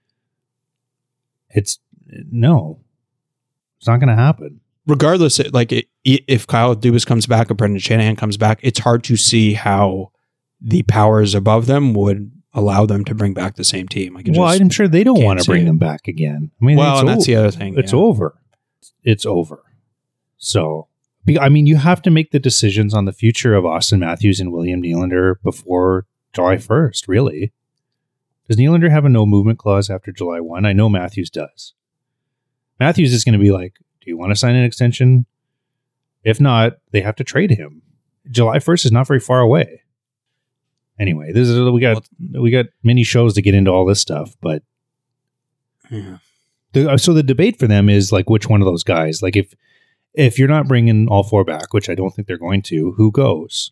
Speaker 4: It's not going to happen.
Speaker 3: Regardless, if Kyle Dubas comes back or Brendan Shanahan comes back, it's hard to see how the powers above them would allow them to bring back the same team.
Speaker 4: I'm sure they don't want to bring them back again. I mean,
Speaker 3: and that's the other thing.
Speaker 4: It's over. It's over. So, I mean, you have to make the decisions on the future of Austin Matthews and William Nylander before July 1st, really. Does Nylander have a no movement clause after July 1? I know Matthews does. Matthews is going to be like, do you want to sign an extension? If not, they have to trade him. July 1st is not very far away. Anyway, we got many shows to get into all this stuff, but
Speaker 3: yeah.
Speaker 4: So the debate for them is like, which one of those guys? Like if you're not bringing all 4 back, which I don't think they're going to, who goes?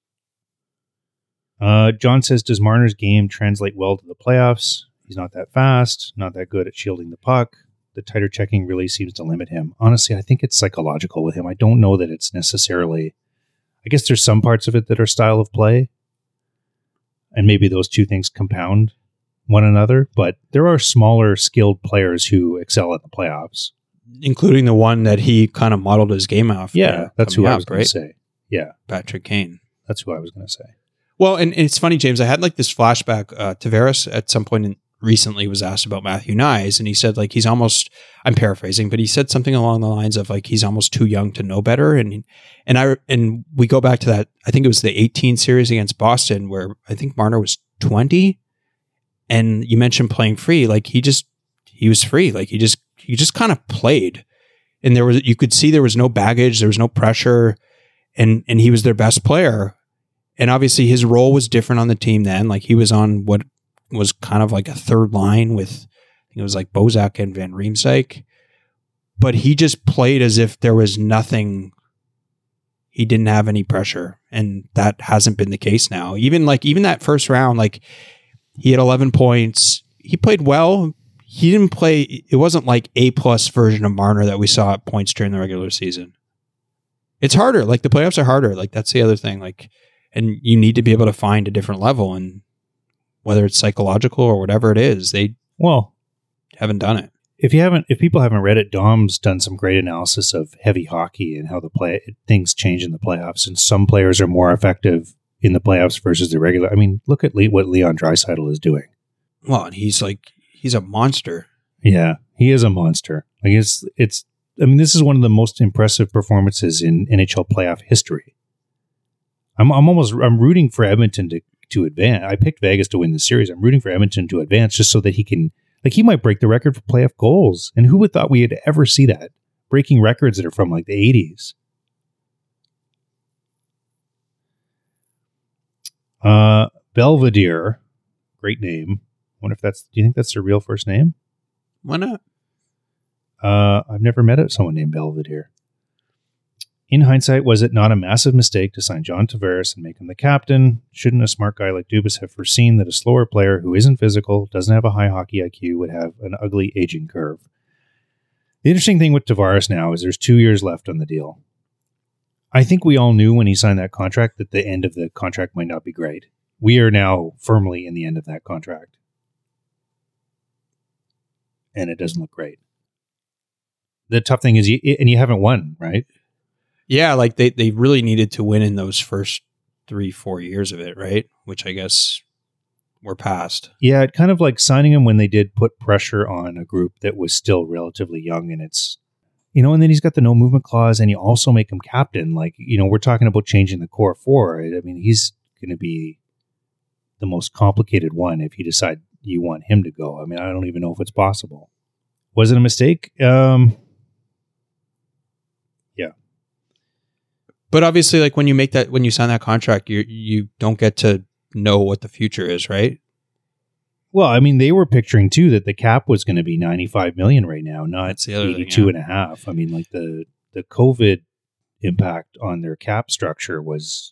Speaker 4: John says, does Marner's game translate well to the playoffs? He's not that fast, not that good at shielding the puck. The tighter checking really seems to limit him. Honestly, I think it's psychological with him. I don't know that it's necessarily... I guess there's some parts of it that are style of play, and maybe those two things compound one another, but there are smaller, skilled players who excel at the playoffs.
Speaker 3: Including the one that he kind of modeled his game off.
Speaker 4: Yeah, that's who I was going to say. Yeah.
Speaker 3: Patrick Kane.
Speaker 4: That's who I was going to say.
Speaker 3: Well, and it's funny, James, I had like this flashback. Tavares at some point recently was asked about Matthew Knies, and he said like he's almost, I'm paraphrasing, but he said something along the lines of like he's almost too young to know better. And we go back to that, I think it was the 18 series against Boston where I think Marner was 20. And you mentioned playing free, like he was free. Like he just kind of played. And you could see there was no baggage, there was no pressure, and he was their best player. And obviously his role was different on the team then. Like he was on what was kind of like a third line with, I think it was like Bozak and Van Riemsdyk. But he just played as if there was nothing. He didn't have any pressure. And that hasn't been the case now. Even that first round, like he had 11 points. He played well. He didn't play. It wasn't like A+ version of Marner that we saw at points during the regular season. It's harder. Like the playoffs are harder. Like that's the other thing. Like, and you need to be able to find a different level, and whether it's psychological or whatever it is, they haven't done it.
Speaker 4: If people haven't read it, Dom's done some great analysis of heavy hockey and how things change in the playoffs, and some players are more effective in the playoffs versus the regular. I mean, look at what Leon Draisaitl is doing.
Speaker 3: Well, and he's a monster.
Speaker 4: Yeah, he is a monster. Like it's. I mean, this is one of the most impressive performances in NHL playoff history. I'm rooting for Edmonton to advance. I picked Vegas to win the series. I'm rooting for Edmonton to advance just so that he can, like, he might break the record for playoff goals. And who would thought we would ever see that? Breaking records that are from like the 80s. Belvedere, great name. Do you think that's their real first name?
Speaker 3: Why not?
Speaker 4: I've never met someone named Belvedere. In hindsight, was it not a massive mistake to sign John Tavares and make him the captain? Shouldn't a smart guy like Dubas have foreseen that a slower player who isn't physical, doesn't have a high hockey IQ, would have an ugly aging curve? The interesting thing with Tavares now is there's 2 years left on the deal. I think we all knew when he signed that contract that the end of the contract might not be great. We are now firmly in the end of that contract. And it doesn't look great. The tough thing is, you haven't won, right?
Speaker 3: Yeah, like they really needed to win in those first 3-4 years of it, right? Which I guess we're past.
Speaker 4: Yeah, it kind of like signing him when they did put pressure on a group that was still relatively young, and it's, and then he's got the no movement clause, and you also make him captain. Like, we're talking about changing the core four. Right? I mean, he's going to be the most complicated one if you decide you want him to go. I mean, I don't even know if it's possible. Was it a mistake? Yeah.
Speaker 3: But obviously, like when you sign that contract, you don't get to know what the future is, right?
Speaker 4: Well, I mean, they were picturing too that the cap was going to be $95 million right now, not 82 and a half. I mean, like the COVID impact on their cap structure was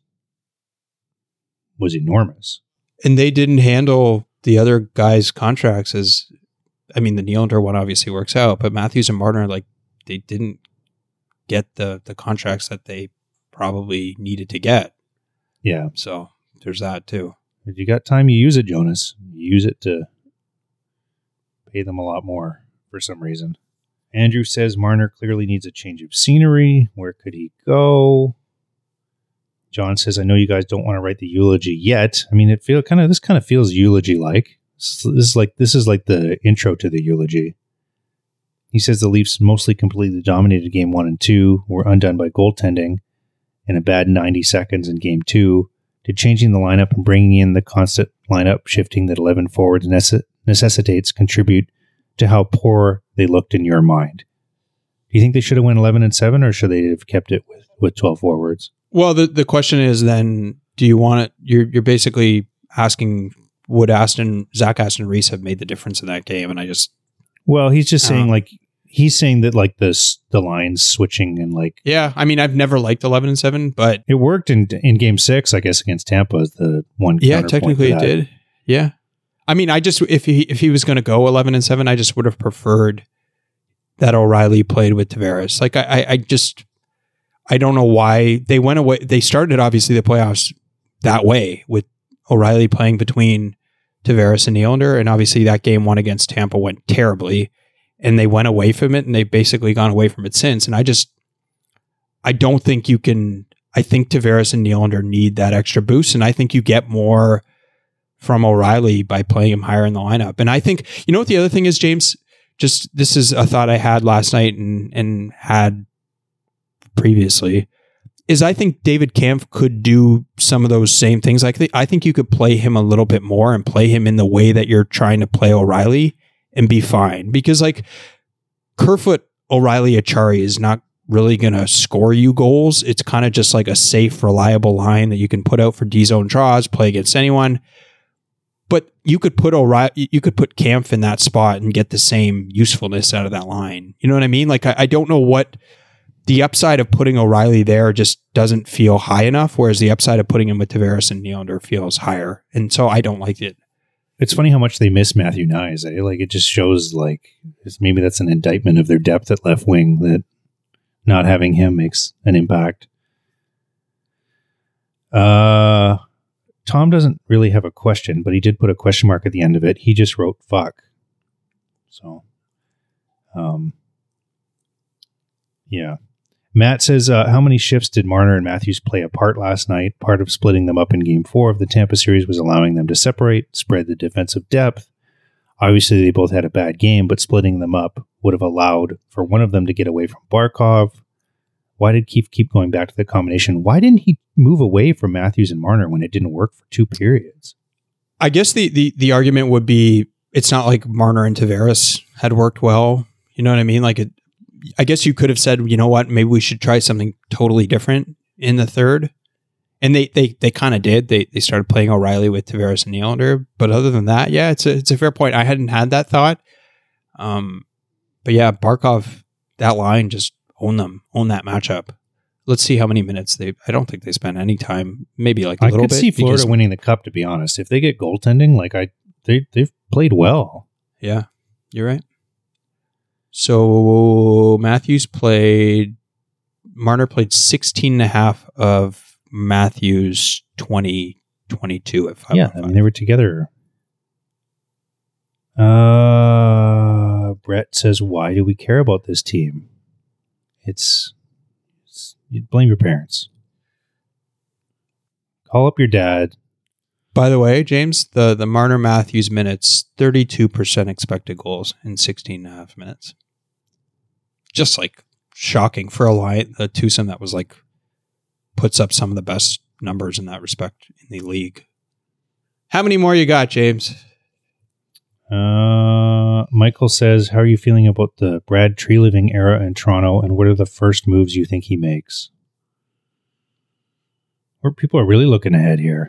Speaker 4: enormous.
Speaker 3: And they didn't handle the other guys' contracts as, I mean, the Nylander one obviously works out, but Matthews and Marner, like, they didn't get the contracts that they probably needed to get.
Speaker 4: Yeah.
Speaker 3: So there's that too.
Speaker 4: If you got time, you use it, Jonas. You use it to pay them a lot more for some reason. Andrew says Marner clearly needs a change of scenery. Where could he go? John says, I know you guys don't want to write the eulogy yet. I mean, this kind of feels eulogy-like. This is like the intro to the eulogy. He says the Leafs mostly completely dominated game 1 and 2, were undone by goaltending and a bad 90 seconds in game 2. Did changing the lineup and bringing in the constant lineup shifting that 11 forwards necessitates contribute to how poor they looked in your mind? Do you think they should have went 11-7, or should they have kept it with 12 forwards?
Speaker 3: Well, the question is then, do you want it? You're basically asking, would Zach Aston Reese have made the difference in that game? And
Speaker 4: he's just saying like. He's saying that like the lines switching and like...
Speaker 3: Yeah, I mean, I've never liked 11-7, but...
Speaker 4: It worked in game 6, I guess, against Tampa as the one.
Speaker 3: Yeah, technically it did. Yeah. I mean, if he was going to go 11-7, I just would have preferred that O'Reilly played with Tavares. Like, I don't know why they went away. They started, obviously, the playoffs that way with O'Reilly playing between Tavares and Nylander, and obviously that game 1 against Tampa went terribly. And they went away from it, and they've basically gone away from it since. And I don't think you can. I think Tavares and Nylander need that extra boost, and I think you get more from O'Reilly by playing him higher in the lineup. And I think, what the other thing is, James, this is a thought I had last night and had previously, is I think David Kampf could do some of those same things. Like I think you could play him a little bit more and play him in the way that you're trying to play O'Reilly and be fine. Because like Kerfoot, O'Reilly, Achari is not really going to score you goals. It's kind of just like a safe, reliable line that you can put out for D-zone draws, play against anyone. But you could put Kampf in that spot and get the same usefulness out of that line. You know what I mean? Like, I don't know what the upside of putting O'Reilly there just doesn't feel high enough, whereas the upside of putting him with Tavares and Nylander feels higher. And so I don't like it.
Speaker 4: It's funny how much they miss Matthew Knies. Like, it just shows like maybe that's an indictment of their depth at left wing, that not having him makes an impact. Tom doesn't really have a question, but he did put a question mark at the end of it. He just wrote fuck. So, yeah. Matt says, how many shifts did Marner and Matthews play a part last night? Part of splitting them up in Game 4 of the Tampa series was allowing them to separate, spread the defensive depth. Obviously, they both had a bad game, but splitting them up would have allowed for one of them to get away from Barkov. Why did Keefe keep going back to the combination? Why didn't he move away from Matthews and Marner when it didn't work for 2 periods?
Speaker 3: I guess the argument would be, it's not like Marner and Tavares had worked well. You know what I mean? Like, I guess you could have said, you know what, maybe we should try something totally different in the third. And they kind of did. They started playing O'Reilly with Tavares and Nylander. But other than that, yeah, it's a fair point. I hadn't had that thought. But yeah, Barkov, that line, just own that matchup. Let's see how many minutes I don't think they spent any time. Maybe like a little bit.
Speaker 4: I could see Florida winning the cup, to be honest. If they get goaltending, they've played well.
Speaker 3: Yeah, you're right. So Marner played 16.5 of Matthews 2022 at 5.
Speaker 4: Yeah, I mean, they were together. Brett says, why do we care about this team? You blame your parents. Call up your dad.
Speaker 3: By the way, James, the Marner Matthews minutes, 32% expected goals in 16.5 minutes. Just like shocking for a twosome that was like puts up some of the best numbers in that respect in the league. How many more you got, James?
Speaker 4: Michael says, how are you feeling about the Brad Treliving era in Toronto, and what are the first moves you think he makes? Where people are really looking ahead here.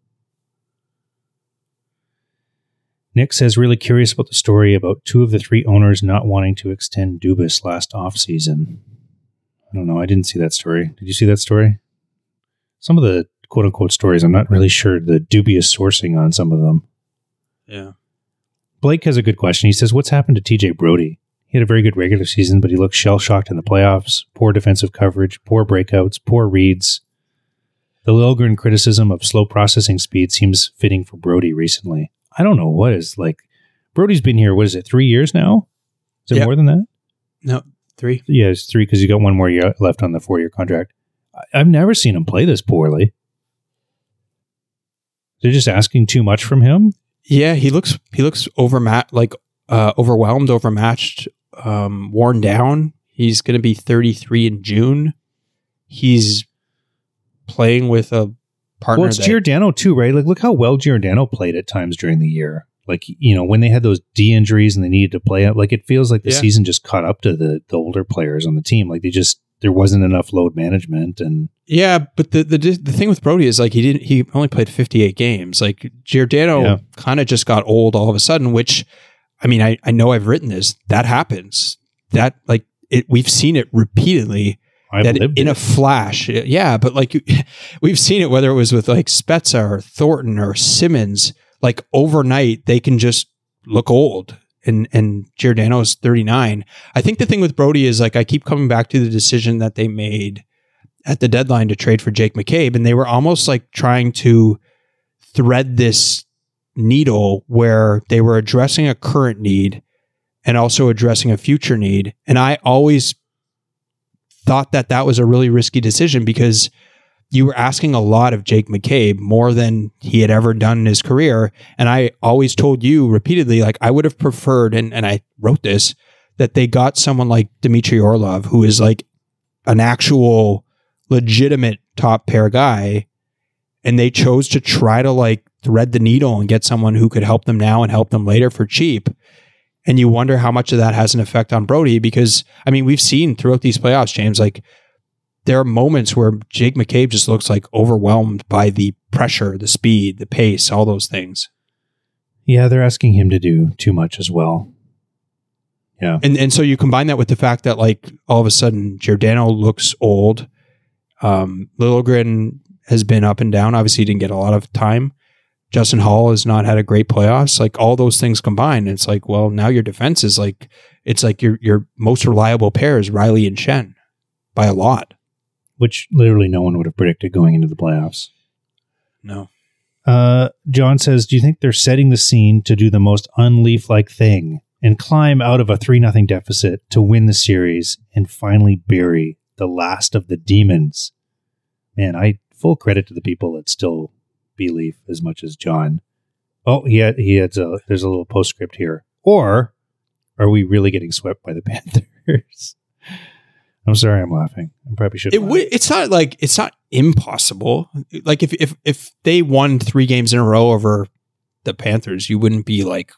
Speaker 4: Nick says, really curious about the story about 2 of the 3 owners not wanting to extend Dubas last offseason. I don't know. I didn't see that story. Did you see that story? Some of the quote-unquote stories, I'm not really sure the dubious sourcing on some of them.
Speaker 3: Yeah.
Speaker 4: Blake has a good question. He says, what's happened to TJ Brody? He had a very good regular season, but he looked shell-shocked in the playoffs. Poor defensive coverage, poor breakouts, poor reads. The Liljegren criticism of slow processing speed seems fitting for Brody recently. I don't know what is like. Brody's been here, what is it, 3 years now? Is it more than that?
Speaker 3: No, 3.
Speaker 4: Yeah, it's 3 because you got 1 more year left on the 4-year contract. I've never seen him play this poorly. They're just asking too much from him.
Speaker 3: Yeah, he looks overwhelmed, overmatched, worn down. He's going to be 33 in June. He's playing with a partner.
Speaker 4: Well, it's Giordano too, right? Like, look how well Giordano played at times during the year. Like, you know, when they had those D injuries and they needed to play out, like, it feels like the season just caught up to the older players on the team. Like, there wasn't enough load management. And
Speaker 3: yeah, but the thing with Brody is like he only played 58 games. Like, Giordano kind of just got old all of a sudden, which, I mean, I know I've written this. That happens. That, like, we've seen it repeatedly. In a flash. Yeah, but like we've seen it, whether it was with like Spezza or Thornton or Simmons, like overnight they can just look old. And Giordano's 39. I think the thing with Brody is, like, I keep coming back to the decision that they made at the deadline to trade for Jake McCabe, and they were almost like trying to thread this needle where they were addressing a current need and also addressing a future need. And I always thought that was a really risky decision because you were asking a lot of Jake McCabe, more than he had ever done in his career. And I always told you repeatedly, like, I would have preferred, and I wrote this, that they got someone like Dmitry Orlov, who is like an actual legitimate top pair guy. And they chose to try to like thread the needle and get someone who could help them now and help them later for cheap. And you wonder how much of that has an effect on Brody, because, I mean, we've seen throughout these playoffs, James, like there are moments where Jake McCabe just looks like overwhelmed by the pressure, the speed, the pace, all those things.
Speaker 4: Yeah, they're asking him to do too much as well. Yeah.
Speaker 3: And so you combine that with the fact that, like, all of a sudden Giordano looks old. Liljegren has been up and down. Obviously, he didn't get a lot of time. Justin Hall has not had a great playoffs. Like, all those things combined, it's like, well, now your defense is like, it's like your most reliable pair is Riley and Shen by a lot.
Speaker 4: Which literally no one would have predicted going into the playoffs.
Speaker 3: No.
Speaker 4: John says, do you think they're setting the scene to do the most unleaf-like thing and climb out of a 3-0 deficit to win the series and finally bury the last of the demons? Man, I full credit to the people that still believe as much as John. Oh, there's a little postscript here. Or are we really getting swept by the Panthers? I'm sorry, I'm laughing. I probably shouldn't.
Speaker 3: It's not impossible. Like if they won 3 games in a row over the Panthers, you wouldn't be like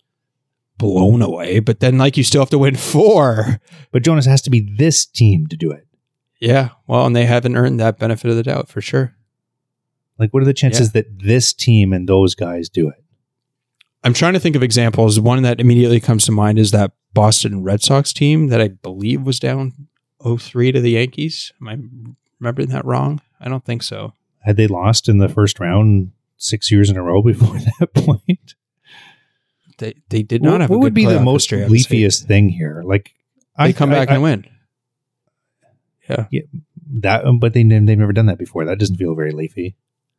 Speaker 3: blown away. But then, like, you still have to win 4.
Speaker 4: But Jonas, has to be this team to do it.
Speaker 3: Yeah, well, and they haven't earned that benefit of the doubt for sure.
Speaker 4: Like, what are the chances that this team and those guys do it?
Speaker 3: I'm trying to think of examples. One that immediately comes to mind is that Boston Red Sox team that I believe was down 0-3 to the Yankees. Am I remembering that wrong? I don't think so.
Speaker 4: Had they lost in the first round 6 years in a row before that point?
Speaker 3: They did not have a good playoff history.
Speaker 4: What would be the most leafiest thing here? Like,
Speaker 3: they come back and win. Yeah.
Speaker 4: But they've never done that before. That doesn't feel very leafy.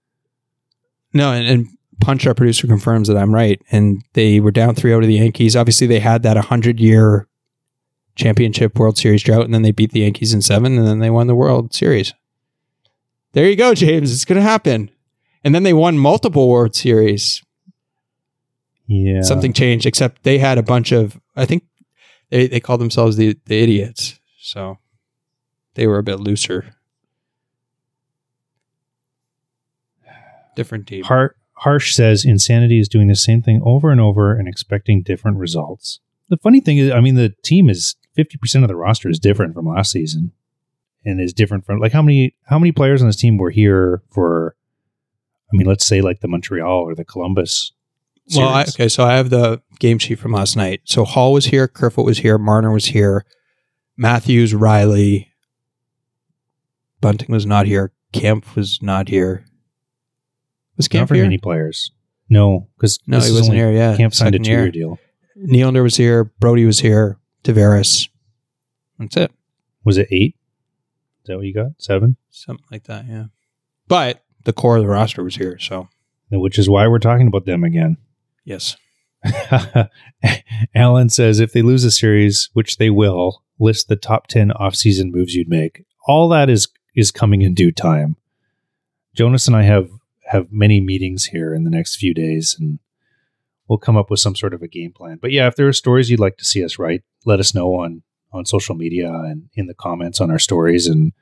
Speaker 3: No, and Punch, our producer, confirms that I'm right. And they were down 3-0 to the Yankees. Obviously, they had that 100-year championship World Series drought, and then they beat the Yankees in 7, and then they won the World Series. There you go, James. It's going to happen. And then they won multiple World Series.
Speaker 4: Yeah.
Speaker 3: Something changed, except they had a bunch of, I think they called themselves the idiots. So they were a bit looser. Different team.
Speaker 4: Harsh says Insanity is doing the same thing over and over and expecting different results. The funny thing is, I mean, the team is 50% of the roster is different from last season, and is different from, like, how many players on this team were here for, I mean, let's say like the Montreal or the Columbus series.
Speaker 3: Well, so I have the game sheet from last night. So Hall was here, Kerfoot was here, Marner was here, Matthews, Riley, Bunting was not here, Kemp was not here. Was Kemp
Speaker 4: not
Speaker 3: here?
Speaker 4: Many players. No, because
Speaker 3: he wasn't here. Yeah,
Speaker 4: Kemp signed a 2-year deal.
Speaker 3: Nylander was here, Brody was here, Tavares. That's it.
Speaker 4: Was it 8? Is that what you got? 7?
Speaker 3: Something like that, yeah. But the core of the roster was here, so.
Speaker 4: Which is why we're talking about them again.
Speaker 3: Yes.
Speaker 4: Alan says, if they lose a series, which they will, list the top 10 off-season moves you'd make. All that is coming in due time. Jonas and I have many meetings here in the next few days, and we'll come up with some sort of a game plan. But yeah, if there are stories you'd like to see us write, let us know on social media and in the comments on our stories. And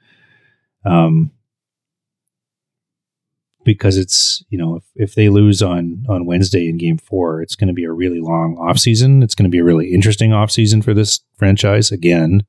Speaker 4: because it's, if they lose on Wednesday in Game 4, it's going to be a really long offseason. It's going to be a really interesting offseason for this franchise again.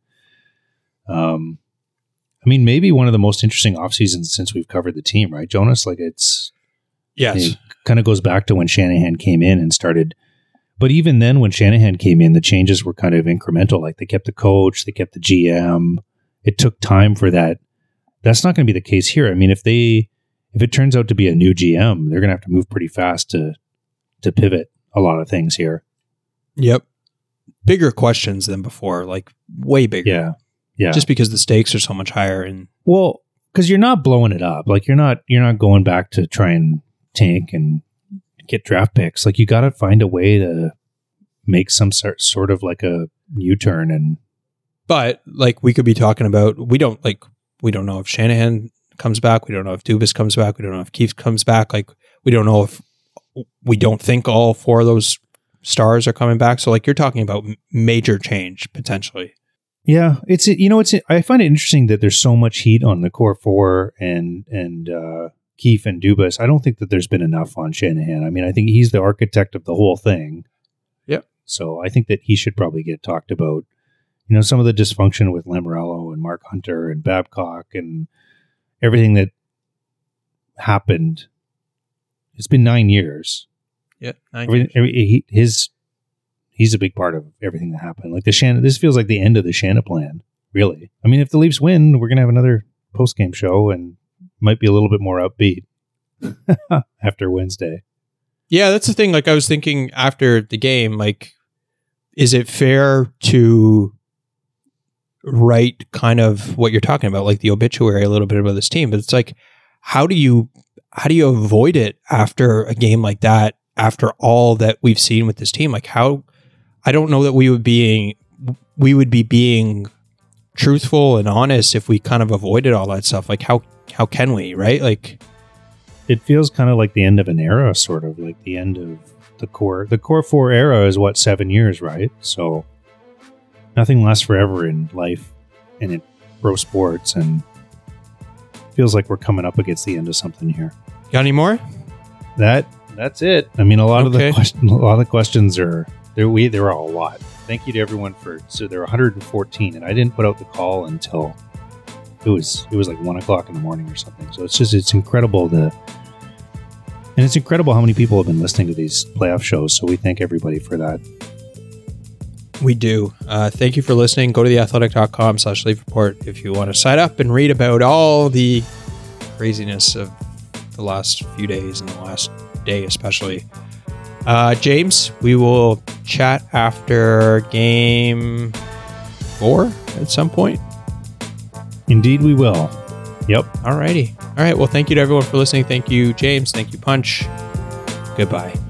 Speaker 4: I mean, maybe one of the most interesting off seasons since we've covered the team, right, Jonas? Like, it kind of goes back to when Shanahan came in and started. But even then, when Shanahan came in, the changes were kind of incremental. Like, they kept the coach, they kept the GM. It took time for that. That's not going to be the case here. I mean, if it turns out to be a new GM, they're going to have to move pretty fast to pivot a lot of things here.
Speaker 3: Yep. Bigger questions than before, like way bigger.
Speaker 4: Yeah. Yeah.
Speaker 3: Just because the stakes are so much higher. And
Speaker 4: well, because you're not blowing it up. Like, you're not going back to try and tank and get draft picks. Like, you got to find a way to make some sort of like a U-turn.
Speaker 3: But like, we could be talking about, we don't know if Shanahan comes back. We don't know if Dubas comes back. We don't know if Keefe comes back. Like, we don't know if, we don't think all 4 of those stars are coming back. So like, you're talking about major change potentially.
Speaker 4: Yeah, I find it interesting that there's so much heat on the core 4 and Keefe and Dubas. I don't think that there's been enough on Shanahan. I mean, I think he's the architect of the whole thing.
Speaker 3: Yep.
Speaker 4: So I think that he should probably get talked about. You know, some of the dysfunction with Lamoriello and Mark Hunter and Babcock and everything that happened. It's been 9 years.
Speaker 3: Yeah, 9
Speaker 4: years. He's a big part of everything that happened. Like this feels like the end of the Shanna plan, really. I mean, if the Leafs win, we're going to have another post-game show and might be a little bit more upbeat after Wednesday.
Speaker 3: Yeah, that's the thing. Like, I was thinking after the game, like, is it fair to write kind of what you're talking about, like the obituary a little bit about this team? But it's like, how do you avoid it after a game like that, after all that we've seen with this team? Like, how, I don't know that we would be being truthful and honest if we kind of avoided all that stuff. Like, how can we, right? Like,
Speaker 4: it feels kind of like the end of an era, sort of like the end of the core 4 era is 7 years, right? So nothing lasts forever in life and in pro sports, and it feels like we're coming up against the end of something here.
Speaker 3: Got any more?
Speaker 4: That's it. I mean, a lot of the questions are there. There are a lot. Thank you to everyone so there are 114, and I didn't put out the call until it was like 1:00 in the morning or something. So it's incredible and it's incredible how many people have been listening to these playoff shows. So we thank everybody for that.
Speaker 3: We do. Thank you for listening. Go to theathletic.com/Leaf Report if you want to sign up and read about all the craziness of the last few days and the last day especially. James, we will chat after game 4 at some point.
Speaker 4: Indeed we will. Yep.
Speaker 3: Alrighty. All right. Well, thank you to everyone for listening. Thank you, James. Thank you, Punch. Goodbye.